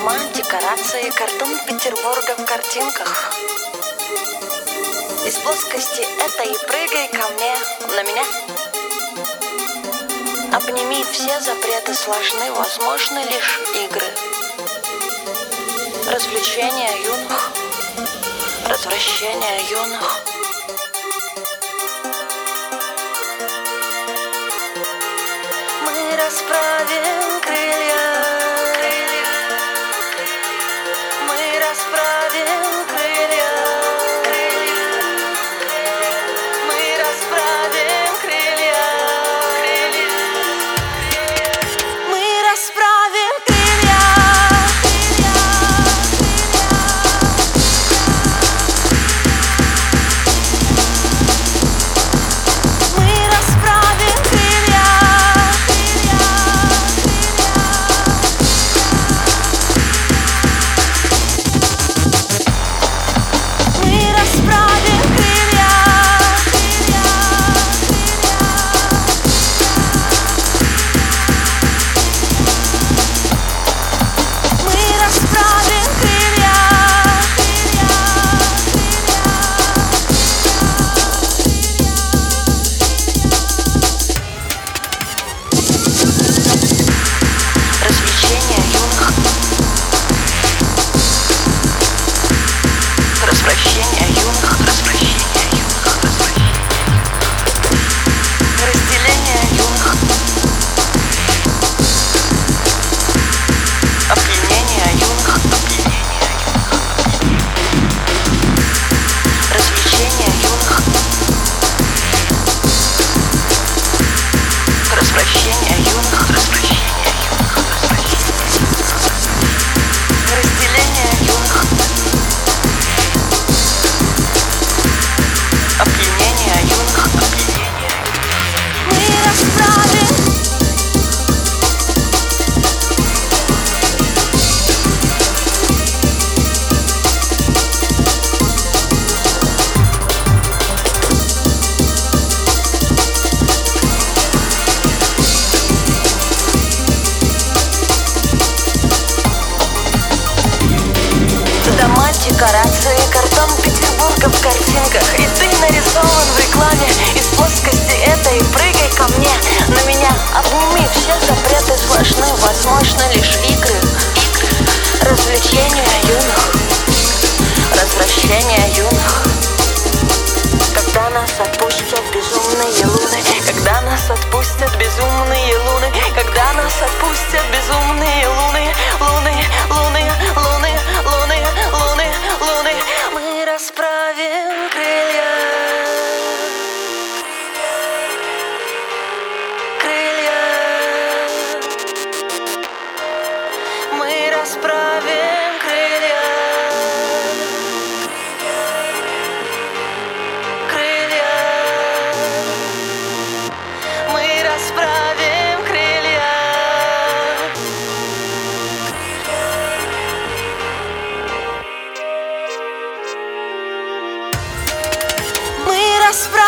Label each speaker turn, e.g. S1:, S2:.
S1: дома, декорации, картон Петербурга в картинках. Из плоскости этой прыгай ко мне, на меня. Обними, все запреты сложны, возможны лишь игры. Развлечения юных, развращения юных. Мы расправим крылья, мы расправим крылья, мы расправим крылья, мы расправим крылья. Мы расправим крылья. Мы расправим крылья. Мы расправим крылья. Развлечения юных, развращения юных, разделение юных, опьянение юных, развлечения юных, развращения юных, разделение юных, опьянение юных. Мы расправим. Дома, декорации, картон Петербурга в картинках. И ты нарисован в рекламе. Из плоскости этой прыгай ко мне, на меня. Обними, все запреты сложны, возможно лишь игры. Развлечения юных, развращения юных. Когда нас отпустят безумные луны, когда нас отпустят безумные луны, когда нас отпустят безумные луны, луны, луны, луны, луны, луны, луны. Мы расправим крылья, крылья. Мы расправим крылья. Мы расправим крылья. Мы расправим.